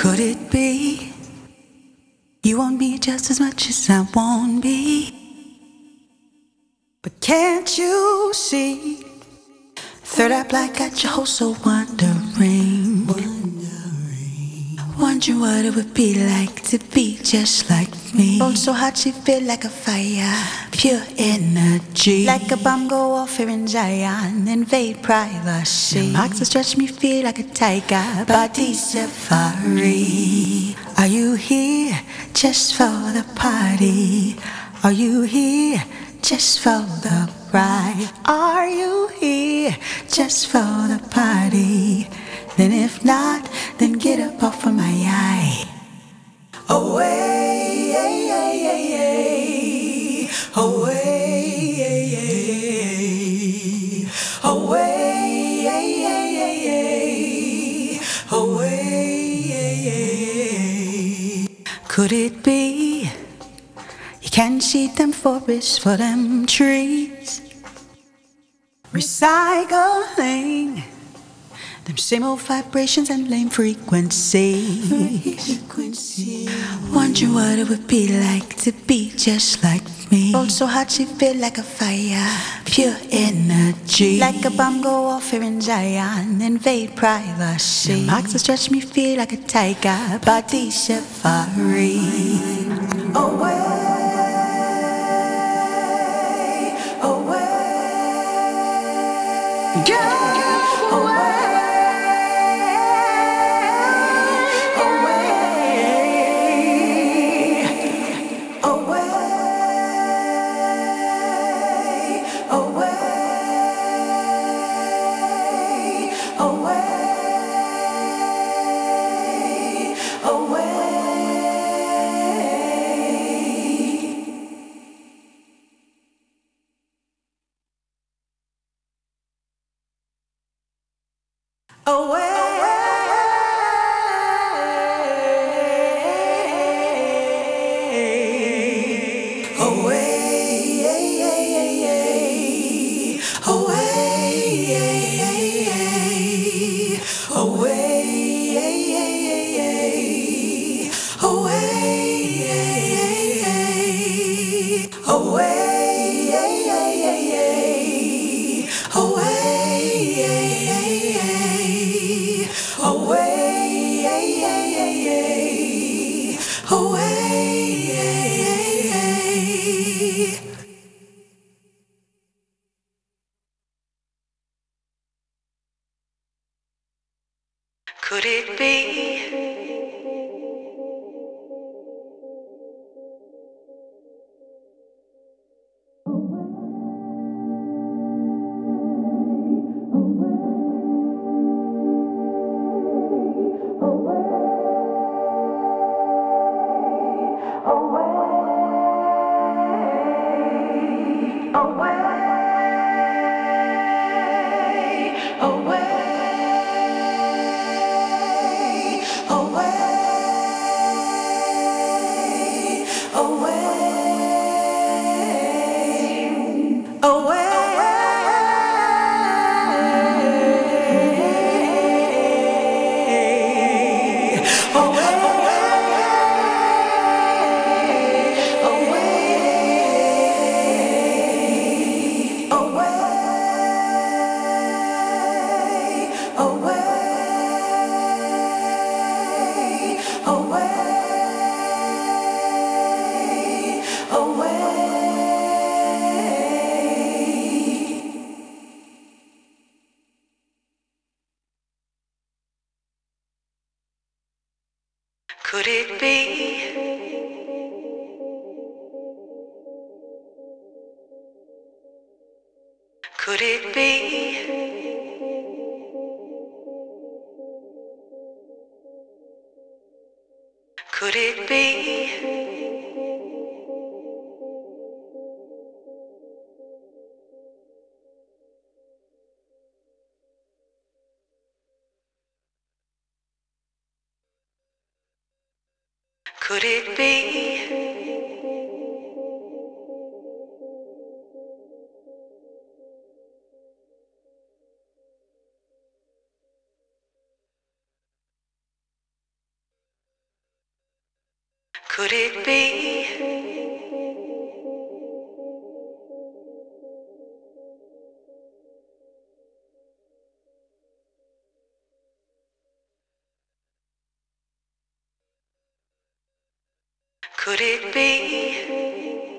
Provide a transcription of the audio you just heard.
Could it be you want me just as much as I want me? But can't you see? Third eye black got your whole soul wondering what it would be like to be just like me. Bone so hot she feel like a fire, pure energy. Like a bomb go off here in Zion, invade privacy. Your marks that stretch me feel like a tiger, body safari. Are you here just for the party? Are you here just for the ride? Are you here just for the party? Then if not, then get up off of my eye. Away, away, away, away. Could it be you can't see them forests for them trees? Recycling them same old vibrations and lame frequencies. Wondering what it would be like to be just like me. Bone so hot she feel like a fire, pure energy. Like a bomb go off here in Zion, invade privacy. Your marks that stretch me feel like a tiger, body safari. Away, away, go away. Could it be? Could it be? Could it be? Could it be? Could it be? Could it be? Could it be?